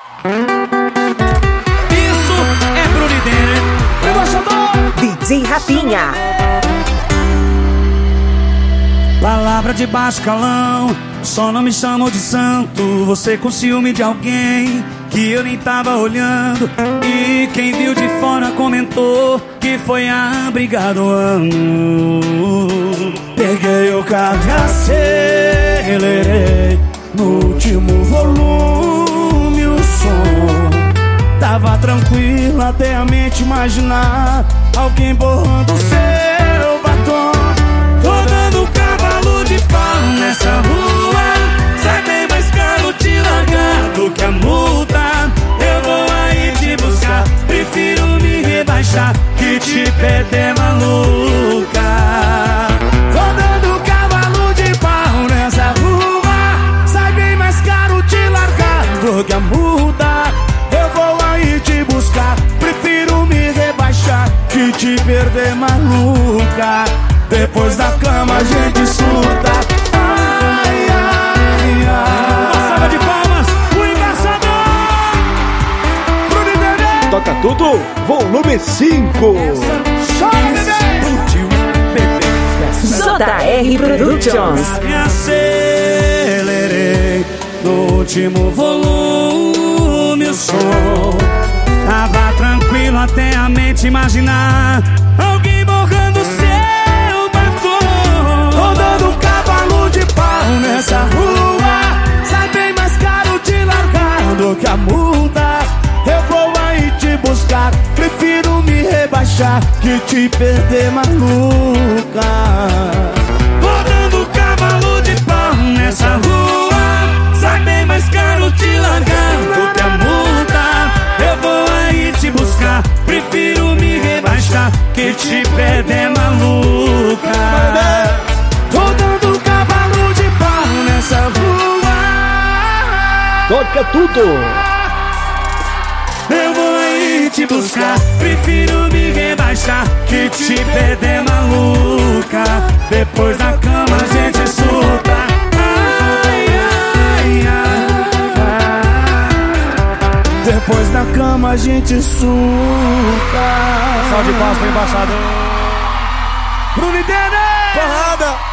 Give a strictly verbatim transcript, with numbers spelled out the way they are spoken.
Isso é Brunideira. D J Rafinha. Palavra de baixo calão, só não me chamou de santo. Você com ciúme de alguém que eu nem tava olhando. E quem viu de fora comentou que foi a briga do ano. Peguei o carro e acelerei no último volume o som. Tava tranquilo até a mente imaginar alguém borrando seu batom. Tô dando cavalo de pau nessa rua, sai bem mais caro te largar do que a multa. Eu vou aí te buscar, prefiro me rebaixar que te perder, maluca. Tô dando cavalo de pau nessa rua, sai bem mais caro te largar do que a multa. Eu vou aí te buscar, prefiro me rebaixar que te perder, maluca. Depois da cama a gente surta. Ai, ai, ai. Uma salva de palmas, o embaixador Brunideira. Toca tudo, volume cinco. J R Productions. Me acelerei no último volume o som. Tava tranquilo até a mente imaginar alguém borrando seu batom. Tô dando um cavalo de pau nessa rua, sai bem mais caro te largar do que a multa. Eu vou aí te buscar, prefiro me rebaixar que te perder, maluca. Tô dando cavalo de pau nessa rua, sai bem mais caro te largar do que a multa. Eu vou aí te buscar, prefiro me rebaixar que te perder, maluca. Tô dando cavalo de pau nessa rua. Toca tudo. Eu vou aí te buscar, prefiro me rebaixar que te perder, maluca. Depois da cama a gente surta. Ai, ai, ai. Depois da cama a gente surta. Salve de palmas pro embaixador Brunideira. Porrada.